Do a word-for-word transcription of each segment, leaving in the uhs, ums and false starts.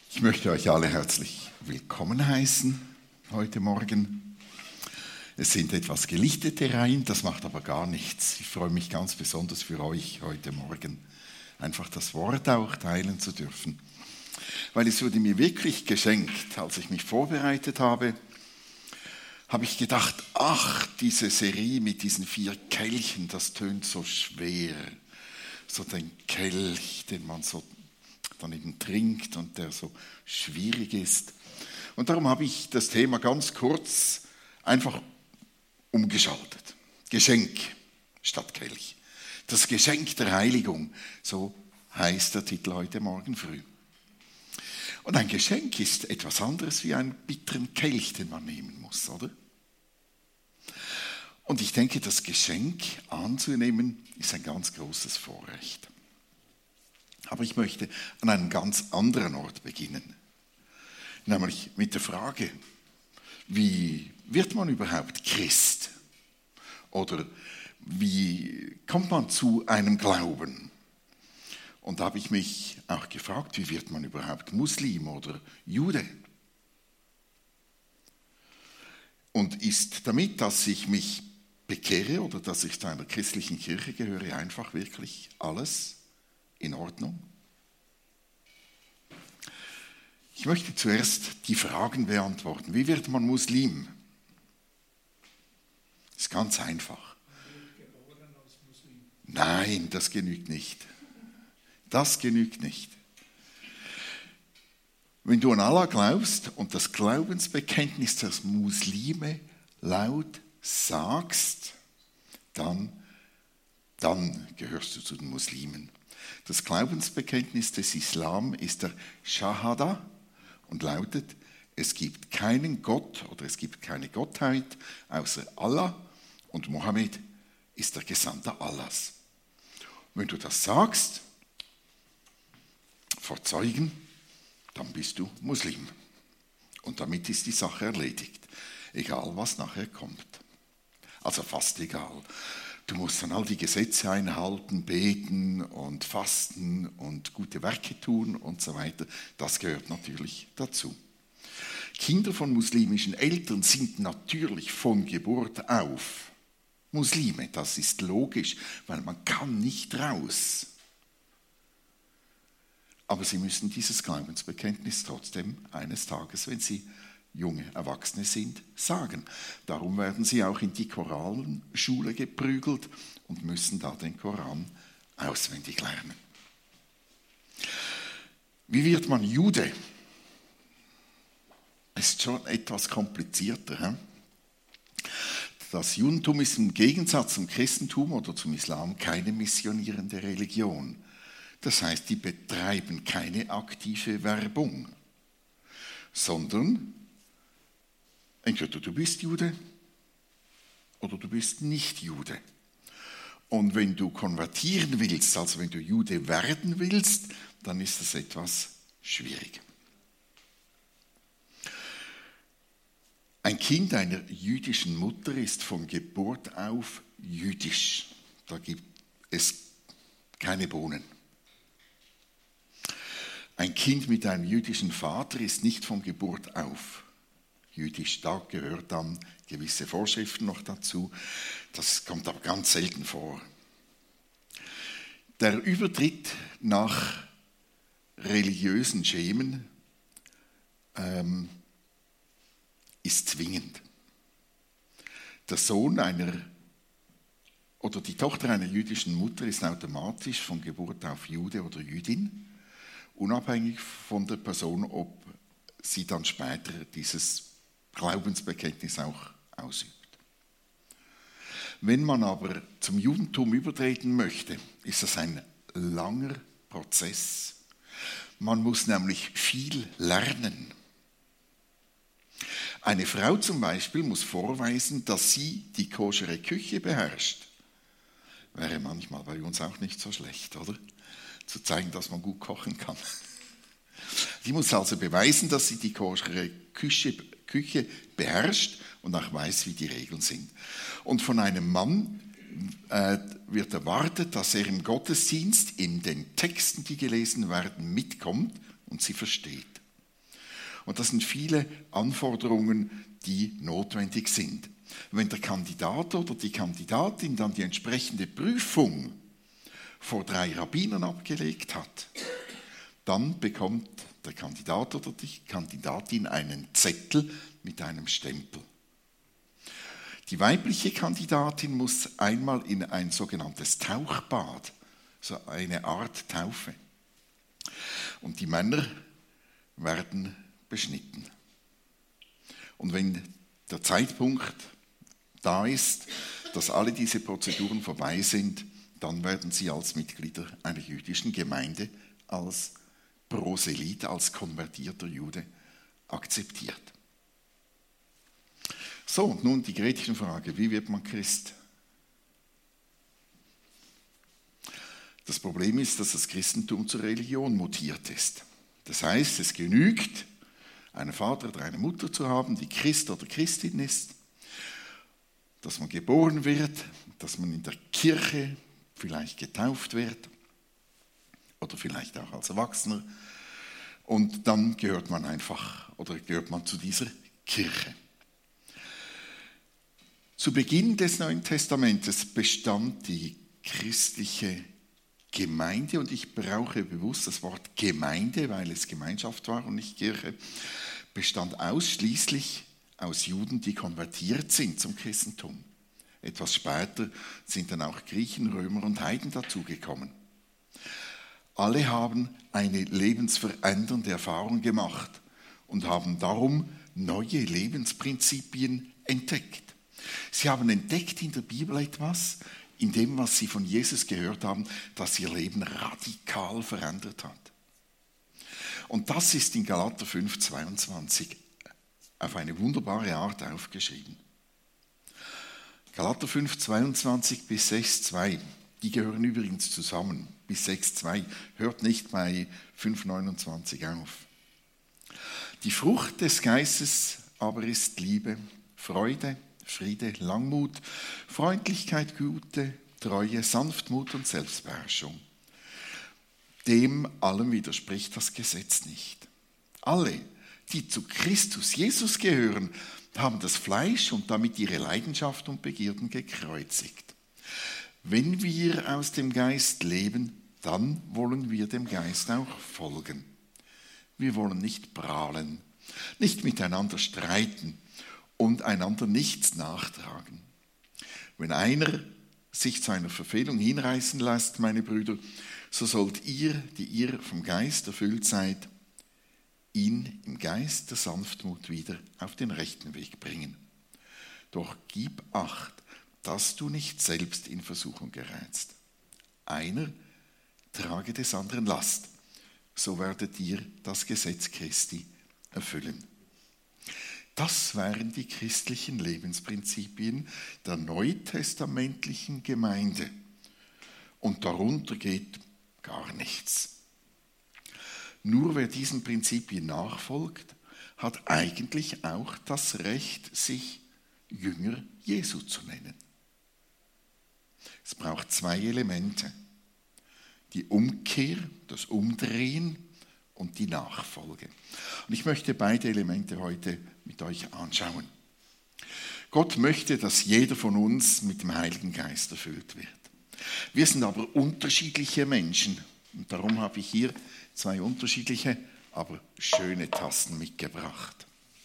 Ich möchte euch alle herzlich willkommen heißen heute Morgen. Es sind etwas gelichtete Reihen, das macht aber gar nichts. Ich freue mich ganz besonders für euch heute Morgen, einfach das Wort auch teilen zu dürfen. Weil es wurde mir wirklich geschenkt, als ich mich vorbereitet habe, habe ich gedacht, ach, diese Serie mit diesen vier Kelchen, das tönt so schwer. So den Kelch, den man so dann eben trinkt und der so schwierig ist. Und darum habe ich das Thema ganz kurz einfach umgeschaltet. Geschenk statt Kelch. Das Geschenk der Heiligung, so heißt der Titel heute Morgen früh. Und ein Geschenk ist etwas anderes wie einen bitteren Kelch, den man nehmen muss, oder? Und ich denke, das Geschenk anzunehmen, ist ein ganz großes Vorrecht. Aber ich möchte an einem ganz anderen Ort beginnen. Nämlich mit der Frage, wie wird man überhaupt Christ? Oder wie kommt man zu einem Glauben? Und da habe ich mich auch gefragt, wie wird man überhaupt Muslim oder Jude? Und ist damit, dass ich mich bekehre oder dass ich zu einer christlichen Kirche gehöre, einfach wirklich alles in Ordnung? Ich möchte zuerst die Fragen beantworten. Wie wird man Muslim? Das ist ganz einfach. Nein, das genügt nicht. Das genügt nicht. Wenn du an Allah glaubst und das Glaubensbekenntnis der Muslime laut sagst, dann, dann gehörst du zu den Muslimen. Das Glaubensbekenntnis des Islam ist der Shahada und lautet, es gibt keinen Gott oder es gibt keine Gottheit außer Allah und Mohammed ist der Gesandte Allahs. Und wenn du das sagst, vor Zeugen, dann bist du Muslim. Und damit ist die Sache erledigt, egal was nachher kommt. Also fast egal. Du musst dann all die Gesetze einhalten, beten und fasten und gute Werke tun und so weiter. Das gehört natürlich dazu. Kinder von muslimischen Eltern sind natürlich von Geburt auf Muslime. Das ist logisch, weil man kann nicht raus. Aber sie müssen dieses Glaubensbekenntnis trotzdem eines Tages, wenn sie junge Erwachsene sind, sagen. Darum werden sie auch in die Koranschule geprügelt und müssen da den Koran auswendig lernen. Wie wird man Jude? Ist schon etwas komplizierter. He? Das Judentum ist im Gegensatz zum Christentum oder zum Islam keine missionierende Religion. Das heißt, die betreiben keine aktive Werbung, sondern entweder du bist Jude oder du bist nicht Jude. Und wenn du konvertieren willst, also wenn du Jude werden willst, dann ist das etwas schwierig. Ein Kind einer jüdischen Mutter ist von Geburt auf jüdisch. Da gibt es keine Bohnen. Ein Kind mit einem jüdischen Vater ist nicht von Geburt auf jüdisch. Da gehört dann gewisse Vorschriften noch dazu. Das kommt aber ganz selten vor. Der Übertritt nach religiösen Schemen ähm, ist zwingend. Der Sohn einer oder die Tochter einer jüdischen Mutter ist automatisch von Geburt auf Jude oder Jüdin, unabhängig von der Person, ob sie dann später dieses Glaubensbekenntnis auch ausübt. Wenn man aber zum Judentum übertreten möchte, ist das ein langer Prozess. Man muss nämlich viel lernen. Eine Frau zum Beispiel muss vorweisen, dass sie die koschere Küche beherrscht. Wäre manchmal bei uns auch nicht so schlecht, oder? Zu zeigen, dass man gut kochen kann. Sie muss also beweisen, dass sie die koschere Küche, Küche beherrscht und auch weiß, wie die Regeln sind. Und von einem Mann äh, wird erwartet, dass er im Gottesdienst in den Texten, die gelesen werden, mitkommt und sie versteht. Und das sind viele Anforderungen, die notwendig sind. Wenn der Kandidat oder die Kandidatin dann die entsprechende Prüfung vor drei Rabbinern abgelegt hat, dann bekommt der Kandidat oder die Kandidatin einen Zettel mit einem Stempel. Die weibliche Kandidatin muss einmal in ein sogenanntes Tauchbad, so eine Art Taufe. Und die Männer werden beschnitten. Und wenn der Zeitpunkt da ist, dass alle diese Prozeduren vorbei sind, dann werden sie als Mitglieder einer jüdischen Gemeinde, als Proselyt, als konvertierter Jude akzeptiert. So, und nun die Gretchenfrage, wie wird man Christ? Das Problem ist, dass das Christentum zur Religion mutiert ist. Das heißt, es genügt, einen Vater oder eine Mutter zu haben, die Christ oder Christin ist, dass man geboren wird, dass man in der Kirche vielleicht getauft wird oder vielleicht auch als Erwachsener und dann gehört man einfach oder gehört man zu dieser Kirche. Zu Beginn des Neuen Testamentes bestand die christliche Gemeinde, und ich brauche bewusst das Wort Gemeinde, weil es Gemeinschaft war und nicht Kirche, bestand ausschließlich aus Juden, die konvertiert sind zum Christentum. Etwas später sind dann auch Griechen, Römer und Heiden dazugekommen. Alle haben eine lebensverändernde Erfahrung gemacht und haben darum neue Lebensprinzipien entdeckt. Sie haben entdeckt in der Bibel etwas, in dem, was sie von Jesus gehört haben, das ihr Leben radikal verändert hat. Und das ist in Galater fünf, zweiundzwanzig auf eine wunderbare Art aufgeschrieben. Galater fünf, zweiundzwanzig bis sechs, zwei, die gehören übrigens zusammen, bis sechs, zwei, hört nicht bei fünf, neunundzwanzig auf. Die Frucht des Geistes aber ist Liebe, Freude, Friede, Langmut, Freundlichkeit, Güte, Treue, Sanftmut und Selbstbeherrschung. Dem allem widerspricht das Gesetz nicht. Alle, die zu Christus Jesus gehören, haben das Fleisch und damit ihre Leidenschaft und Begierden gekreuzigt. Wenn wir aus dem Geist leben, dann wollen wir dem Geist auch folgen. Wir wollen nicht prahlen, nicht miteinander streiten und einander nichts nachtragen. Wenn einer sich zu einer Verfehlung hinreißen lässt, meine Brüder, so sollt ihr, die ihr vom Geist erfüllt seid, ihn im Geist der Sanftmut wieder auf den rechten Weg bringen. Doch gib Acht, dass du nicht selbst in Versuchung gerätst. Einer trage des anderen Last, so werdet ihr das Gesetz Christi erfüllen. Das wären die christlichen Lebensprinzipien der neutestamentlichen Gemeinde. Und darunter geht gar nichts. Nur wer diesen Prinzipien nachfolgt, hat eigentlich auch das Recht, sich Jünger Jesu zu nennen. Es braucht zwei Elemente: die Umkehr, das Umdrehen und die Nachfolge. Und ich möchte beide Elemente heute mit euch anschauen. Gott möchte, dass jeder von uns mit dem Heiligen Geist erfüllt wird. Wir sind aber unterschiedliche Menschen und darum habe ich hier zwei unterschiedliche, aber schöne Tassen mitgebracht.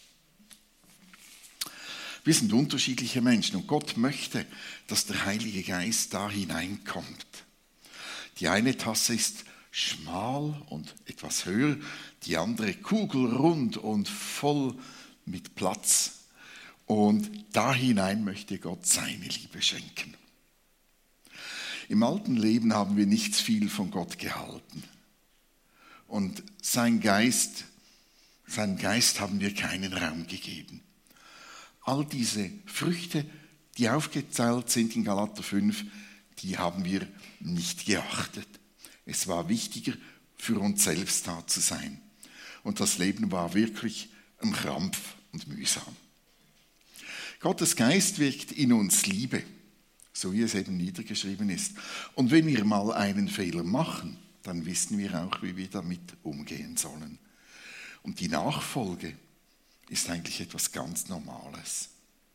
Wir sind unterschiedliche Menschen und Gott möchte, dass der Heilige Geist da hineinkommt. Die eine Tasse ist schmal und etwas höher, die andere kugelrund und voll mit Platz. Und da hinein möchte Gott seine Liebe schenken. Im alten Leben haben wir nicht viel von Gott gehalten. Und sein Geist, seinem Geist haben wir keinen Raum gegeben. All diese Früchte, die aufgezählt sind in Galater fünf, die haben wir nicht geachtet. Es war wichtiger, für uns selbst da zu sein. Und das Leben war wirklich ein Krampf und mühsam. Gottes Geist wirkt in uns Liebe, so wie es eben niedergeschrieben ist. Und wenn wir mal einen Fehler machen, dann wissen wir auch, wie wir damit umgehen sollen. Und die Nachfolge ist eigentlich etwas ganz Normales.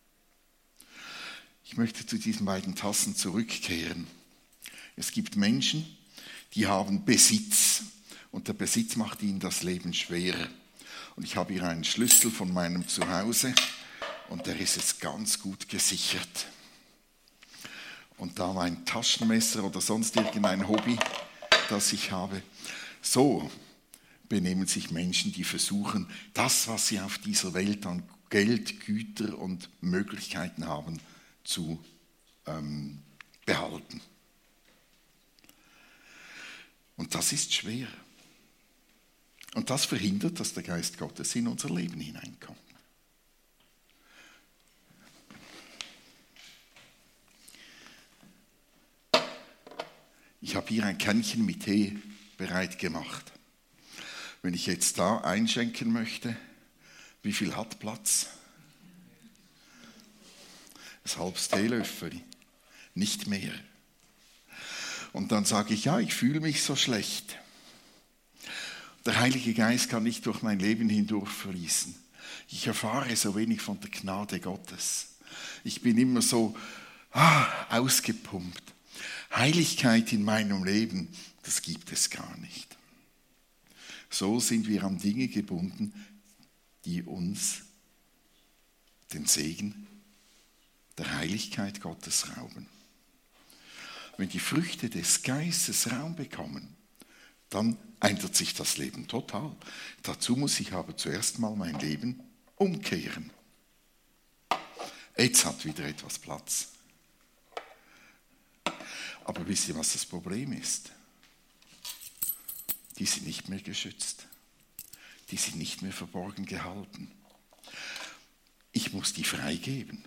Ich möchte zu diesen beiden Tassen zurückkehren. Es gibt Menschen, die haben Besitz und der Besitz macht ihnen das Leben schwerer. Und ich habe hier einen Schlüssel von meinem Zuhause und der ist jetzt ganz gut gesichert. Und da mein Taschenmesser oder sonst irgendein Hobby, das ich habe, so benehmen sich Menschen, die versuchen, das, was sie auf dieser Welt an Geld, Güter und Möglichkeiten haben, zu ähm, behalten. Und das ist schwer. Und das verhindert, dass der Geist Gottes in unser Leben hineinkommt. Ich habe hier ein Kännchen mit Tee bereit gemacht. Wenn ich jetzt da einschenken möchte, wie viel hat Platz? Ein halbes Teelöffel, nicht mehr. Und dann sage ich, ja, ich fühle mich so schlecht. Der Heilige Geist kann nicht durch mein Leben hindurch fließen. Ich erfahre so wenig von der Gnade Gottes. Ich bin immer so ah, ausgepumpt. Heiligkeit in meinem Leben, das gibt es gar nicht. So sind wir an Dinge gebunden, die uns den Segen der Heiligkeit Gottes rauben. Wenn die Früchte des Geistes Raum bekommen, dann ändert sich das Leben total. Dazu muss ich aber zuerst mal mein Leben umkehren. Jetzt hat wieder etwas Platz. Aber wisst ihr, was das Problem ist? Die sind nicht mehr geschützt. Die sind nicht mehr verborgen gehalten. Ich muss die freigeben.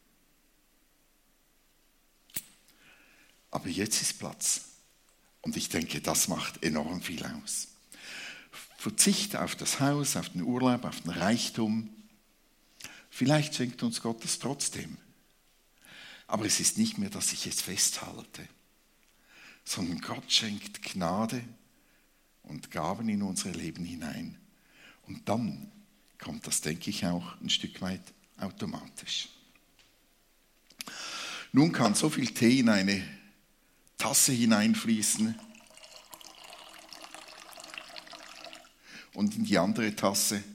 Aber jetzt ist Platz. Und ich denke, das macht enorm viel aus. Verzicht auf das Haus, auf den Urlaub, auf den Reichtum. Vielleicht schenkt uns Gott das trotzdem. Aber es ist nicht mehr, dass ich es festhalte, sondern Gott schenkt Gnade und Gaben in unser Leben hinein. Und dann kommt das, denke ich, auch ein Stück weit automatisch. Nun kann so viel Tee in eine Tasse hineinfließen und in die andere Tasse.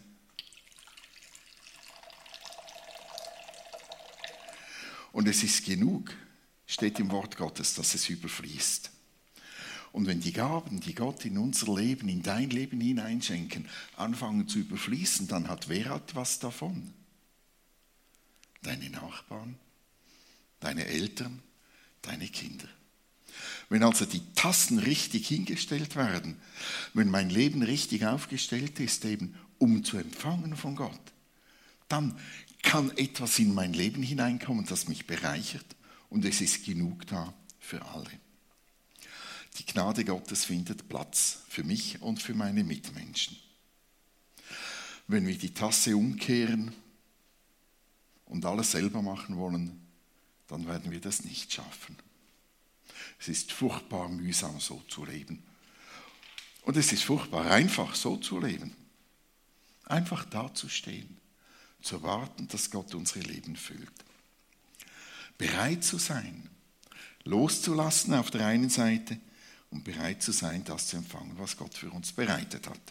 Und es ist genug, steht im Wort Gottes, dass es überfließt. Und wenn die Gaben, die Gott in unser Leben, in dein Leben hineinschenken, anfangen zu überfließen, dann hat wer etwas davon? Deine Nachbarn, deine Eltern, deine Kinder. Wenn also die Tassen richtig hingestellt werden, wenn mein Leben richtig aufgestellt ist, eben um zu empfangen von Gott, dann kann etwas in mein Leben hineinkommen, das mich bereichert und es ist genug da für alle. Die Gnade Gottes findet Platz für mich und für meine Mitmenschen. Wenn wir die Tasse umkehren und alles selber machen wollen, dann werden wir das nicht schaffen. Es ist furchtbar mühsam, so zu leben. Und es ist furchtbar einfach, so zu leben. Einfach dazustehen, zu erwarten, dass Gott unsere Leben füllt. Bereit zu sein, loszulassen auf der einen Seite und bereit zu sein, das zu empfangen, was Gott für uns bereitet hat.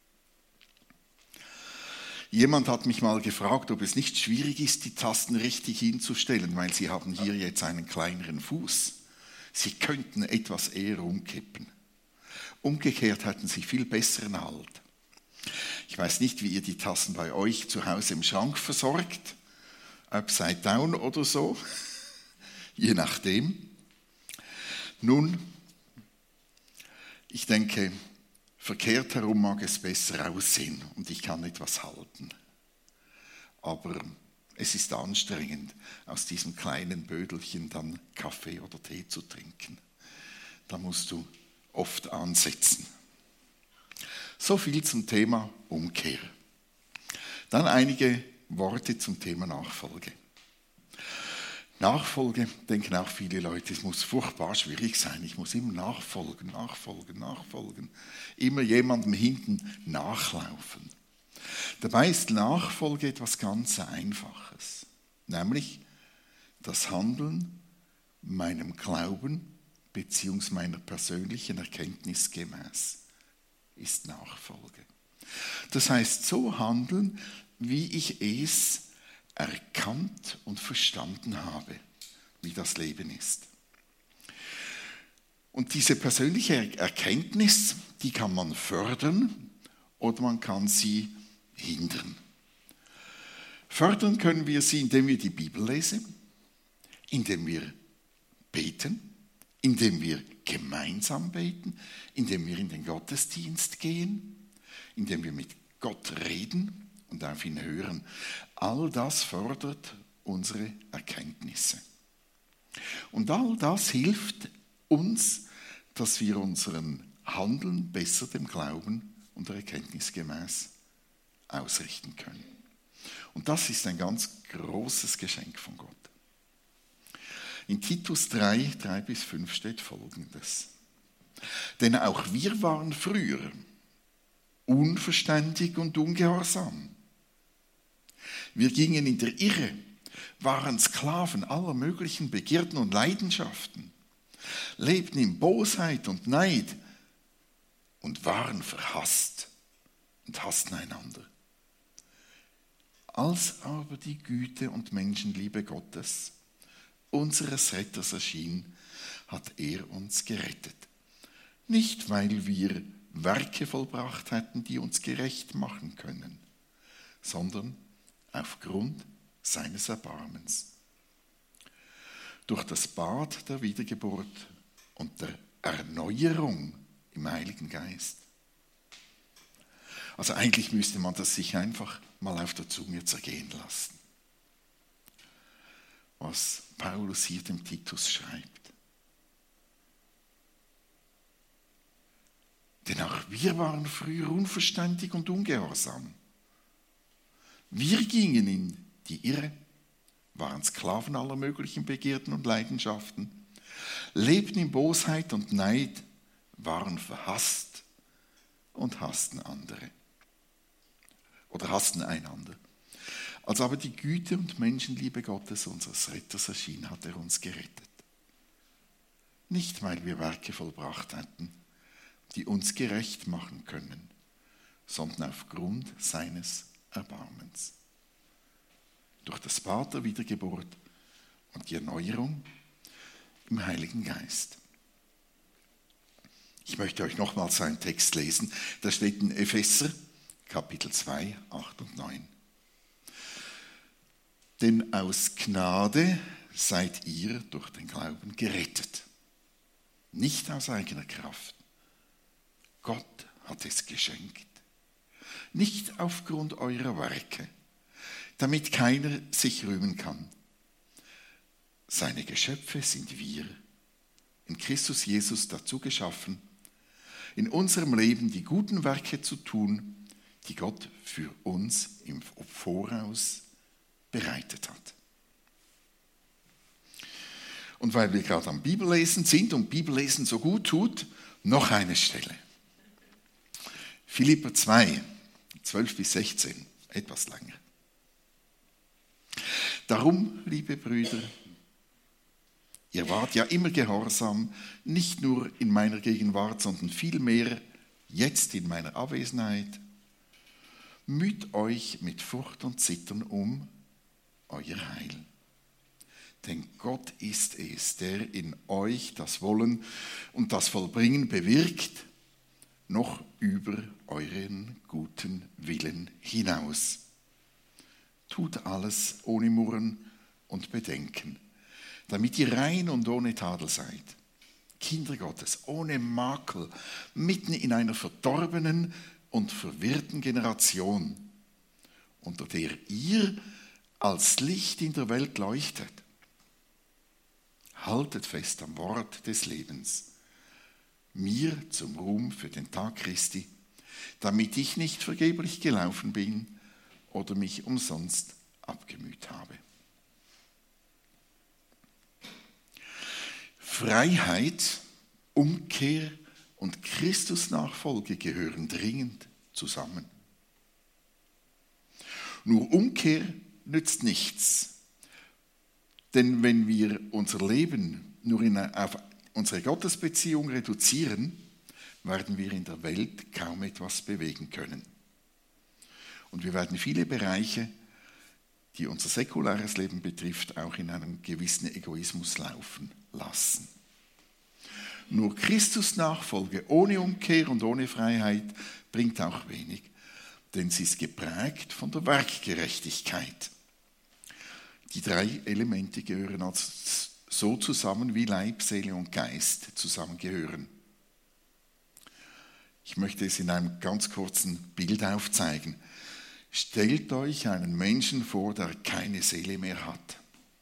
Jemand hat mich mal gefragt, ob es nicht schwierig ist, die Tasten richtig hinzustellen, weil sie haben hier jetzt einen kleineren Fuß. Sie könnten etwas eher umkippen. Umgekehrt hätten sie viel besseren Halt. Ich weiß nicht, wie ihr die Tassen bei euch zu Hause im Schrank versorgt, upside down oder so, je nachdem. Nun, ich denke, verkehrt herum mag es besser aussehen und ich kann etwas halten. Aber es ist anstrengend, aus diesem kleinen Bödelchen dann Kaffee oder Tee zu trinken. Da musst du oft ansetzen. So viel zum Thema Umkehr. Dann einige Worte zum Thema Nachfolge. Nachfolge, denken auch viele Leute, es muss furchtbar schwierig sein. Ich muss immer nachfolgen, nachfolgen, nachfolgen. Immer jemandem hinten nachlaufen. Dabei ist Nachfolge etwas ganz Einfaches, nämlich das Handeln meinem Glauben bzw. meiner persönlichen Erkenntnis gemäß ist Nachfolge. Das heißt, so handeln, wie ich es erkannt und verstanden habe, wie das Leben ist. Und diese persönliche Erkenntnis, die kann man fördern oder man kann sie hindern. Fördern können wir sie, indem wir die Bibel lesen, indem wir beten, indem wir gemeinsam beten, indem wir in den Gottesdienst gehen, indem wir mit Gott reden und auf ihn hören. All das fördert unsere Erkenntnisse. Und all das hilft uns, dass wir unseren Handeln besser dem Glauben und der Erkenntnis gemäß ausrichten können. Und das ist ein ganz großes Geschenk von Gott. In Titus drei, drei bis fünf steht Folgendes. Denn auch wir waren früher unverständig und ungehorsam. Wir gingen in der Irre, waren Sklaven aller möglichen Begierden und Leidenschaften, lebten in Bosheit und Neid und waren verhasst und hassten einander. Als aber die Güte und Menschenliebe Gottes, unseres Retters, erschien, hat er uns gerettet. Nicht, weil wir Werke vollbracht hätten, die uns gerecht machen können, sondern aufgrund seines Erbarmens. Durch das Bad der Wiedergeburt und der Erneuerung im Heiligen Geist. Also eigentlich müsste man das sich einfach mal auf der Zunge zergehen lassen, was Paulus hier dem Titus schreibt. Denn auch wir waren früher unverständig und ungehorsam. Wir gingen in die Irre, waren Sklaven aller möglichen Begierden und Leidenschaften, lebten in Bosheit und Neid, waren verhasst und hassten andere. Oder hassten einander. Als aber die Güte und Menschenliebe Gottes, unseres Retters, erschien, hat er uns gerettet. Nicht, weil wir Werke vollbracht hätten, die uns gerecht machen können, sondern aufgrund seines Erbarmens. Durch das Bad der Wiedergeburt und die Erneuerung im Heiligen Geist. Ich möchte euch nochmals einen Text lesen, da steht in Epheser, Kapitel zwei, acht und neun. Denn aus Gnade seid ihr durch den Glauben gerettet, nicht aus eigener Kraft. Gott hat es geschenkt, nicht aufgrund eurer Werke, damit keiner sich rühmen kann. Seine Geschöpfe sind wir, in Christus Jesus dazu geschaffen, in unserem Leben die guten Werke zu tun, die Gott für uns im Voraus bereitet hat. Und weil wir gerade am Bibellesen sind und Bibellesen so gut tut, noch eine Stelle. Philipper zwei, zwölf bis sechzehn, etwas länger. Darum, liebe Brüder, ihr wart ja immer gehorsam, nicht nur in meiner Gegenwart, sondern vielmehr jetzt in meiner Abwesenheit. Müht euch mit Furcht und Zittern um euer Heil. Denn Gott ist es, der in euch das Wollen und das Vollbringen bewirkt, noch über euren guten Willen hinaus. Tut alles ohne Murren und Bedenken, damit ihr rein und ohne Tadel seid. Kinder Gottes, ohne Makel, mitten in einer verdorbenen und verwirrten Generation, unter der ihr als Licht in der Welt leuchtet. Haltet fest am Wort des Lebens, mir zum Ruhm für den Tag Christi, damit ich nicht vergeblich gelaufen bin oder mich umsonst abgemüht habe. Freiheit, Umkehr und Christusnachfolge gehören dringend zusammen. Nur Umkehr nützt nichts. Denn wenn wir unser Leben nur in, auf unsere Gottesbeziehung reduzieren, werden wir in der Welt kaum etwas bewegen können. Und wir werden viele Bereiche, die unser säkulares Leben betrifft, auch in einem gewissen Egoismus laufen lassen. Nur Christus-Nachfolge ohne Umkehr und ohne Freiheit bringt auch wenig, denn sie ist geprägt von der Werkgerechtigkeit. Die drei Elemente gehören also so zusammen, wie Leib, Seele und Geist zusammengehören. Ich möchte es in einem ganz kurzen Bild aufzeigen. Stellt euch einen Menschen vor, der keine Seele mehr hat.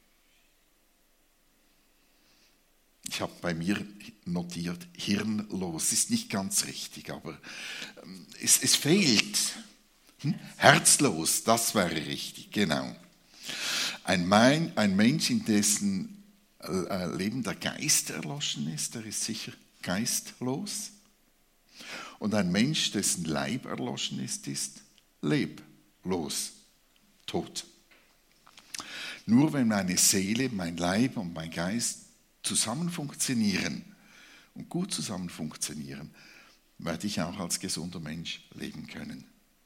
Ich habe bei mir notiert, hirnlos, ist nicht ganz richtig, aber es, es fehlt. Hm? Herzlos, das wäre richtig, genau. Ein, Mein, ein Mensch, in dessen Leben der Geist erloschen ist, der ist sicher geistlos. Und ein Mensch, dessen Leib erloschen ist, ist leblos, tot. Nur wenn meine Seele, mein Leib und mein Geist zusammen funktionieren und gut zusammen funktionieren, werde ich auch als gesunder Mensch leben können.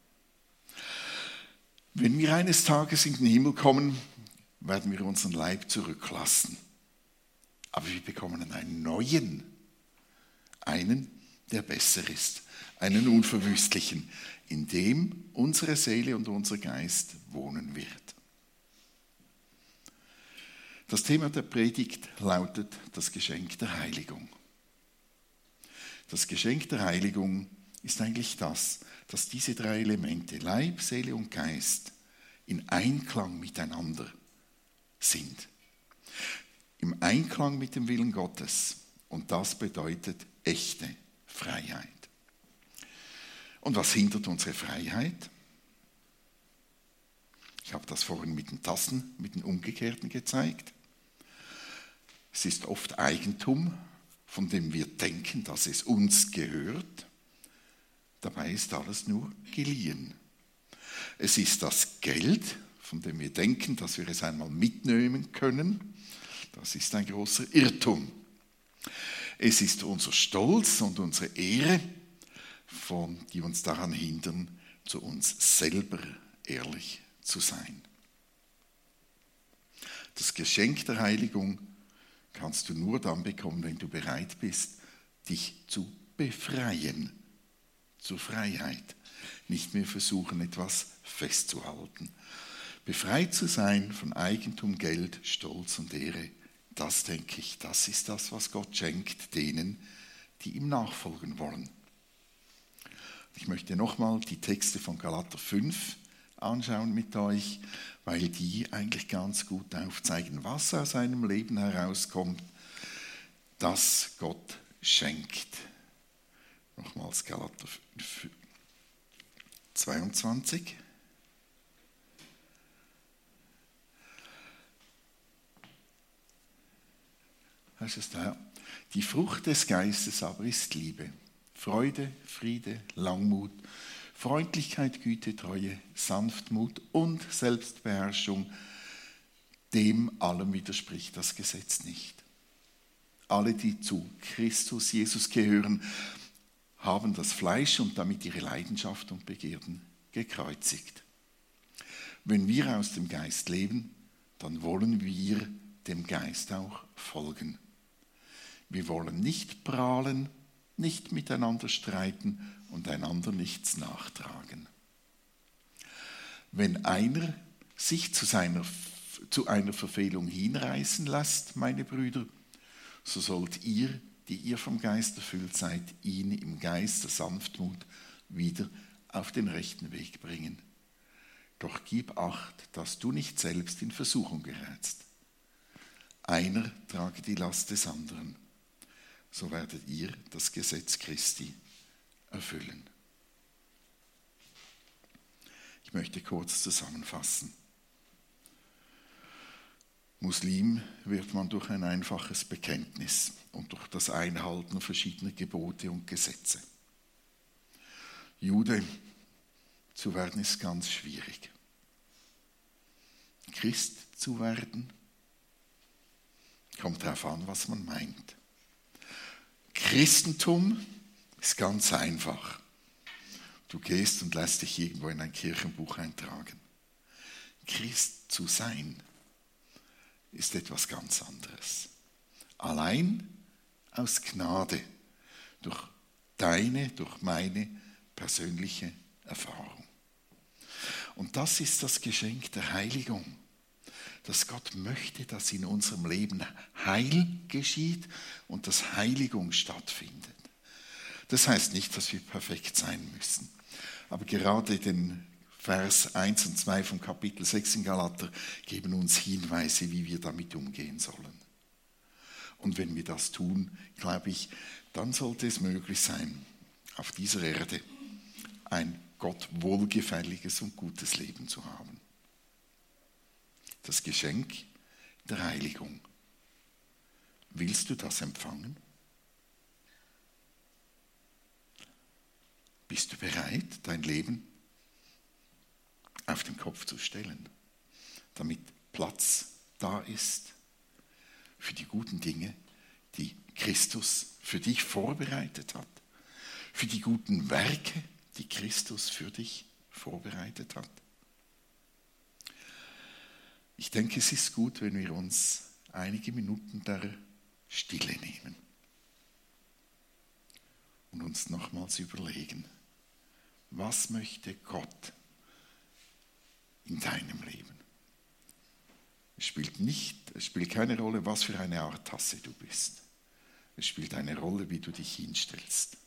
Wenn wir eines Tages in den Himmel kommen, werden wir unseren Leib zurücklassen. Aber wir bekommen einen neuen, einen, der besser ist, einen unverwüstlichen, in dem unsere Seele und unser Geist wohnen wird. Das Thema der Predigt lautet das Geschenk der Heiligung. Das Geschenk der Heiligung ist eigentlich das, dass diese drei Elemente, Leib, Seele und Geist, in Einklang miteinander sind. Im Einklang mit dem Willen Gottes. Und das bedeutet echte Freiheit. Und was hindert unsere Freiheit? Ich habe das vorhin mit den Tassen, mit den Umgekehrten gezeigt. Es ist oft Eigentum, von dem wir denken, dass es uns gehört. Dabei ist alles nur geliehen. Es ist das Geld, von dem wir denken, dass wir es einmal mitnehmen können. Das ist ein großer Irrtum. Es ist unser Stolz und unsere Ehre, von, die uns daran hindern, zu uns selber ehrlich zu sein. Das Geschenk der Heiligung kannst du nur dann bekommen, wenn du bereit bist, dich zu befreien, zur Freiheit. Nicht mehr versuchen, etwas festzuhalten. Befreit zu sein von Eigentum, Geld, Stolz und Ehre, das denke ich, das ist das, was Gott schenkt denen, die ihm nachfolgen wollen. Ich möchte nochmal die Texte von Galater fünf anschauen mit euch, weil die eigentlich ganz gut aufzeigen, was aus einem Leben herauskommt, das Gott schenkt. Nochmals Galater zweiundzwanzig. Heißt es da, die Frucht des Geistes aber ist Liebe, Freude, Friede, Langmut, Freundlichkeit, Güte, Treue, Sanftmut und Selbstbeherrschung. Dem allem widerspricht das Gesetz nicht. Alle, die zu Christus Jesus gehören, haben das Fleisch und damit ihre Leidenschaft und Begierden gekreuzigt. Wenn wir aus dem Geist leben, dann wollen wir dem Geist auch folgen. Wir wollen nicht prahlen, nicht miteinander streiten und einander nichts nachtragen. Wenn einer sich zu, seiner, zu einer Verfehlung hinreißen lässt, meine Brüder, so sollt ihr, die ihr vom Geist erfüllt seid, ihn im Geist der Sanftmut wieder auf den rechten Weg bringen. Doch gib Acht, dass du nicht selbst in Versuchung gerätst. Einer trage die Last des anderen. So werdet ihr das Gesetz Christi erfüllen. Ich möchte kurz zusammenfassen. Muslim wird man durch ein einfaches Bekenntnis und durch das Einhalten verschiedener Gebote und Gesetze. Jude zu werden ist ganz schwierig. Christ zu werden? Kommt darauf an, was man meint. Christentum ist ganz einfach. Du gehst und lässt dich irgendwo in ein Kirchenbuch eintragen. Christ zu sein ist etwas ganz anderes. Allein aus Gnade, durch deine, durch meine persönliche Erfahrung. Und das ist das Geschenk der Heiligung, dass Gott möchte, dass in unserem Leben Heil geschieht und dass Heiligung stattfindet. Das heißt nicht, dass wir perfekt sein müssen. Aber gerade den Vers eins und zwei vom Kapitel sechs in Galater geben uns Hinweise, wie wir damit umgehen sollen. Und wenn wir das tun, glaube ich, dann sollte es möglich sein, auf dieser Erde ein Gott wohlgefälliges und gutes Leben zu haben. Das Geschenk der Heiligung. Willst du das empfangen? Bist du bereit, dein Leben auf den Kopf zu stellen, damit Platz da ist für die guten Dinge, die Christus für dich vorbereitet hat, für die guten Werke, die Christus für dich vorbereitet hat? Ich denke, es ist gut, wenn wir uns einige Minuten der Stille nehmen und uns nochmals überlegen, was möchte Gott in deinem Leben? Es spielt nicht, es spielt keine Rolle, was für eine Art Tasse du bist. Es spielt eine Rolle, wie du dich hinstellst.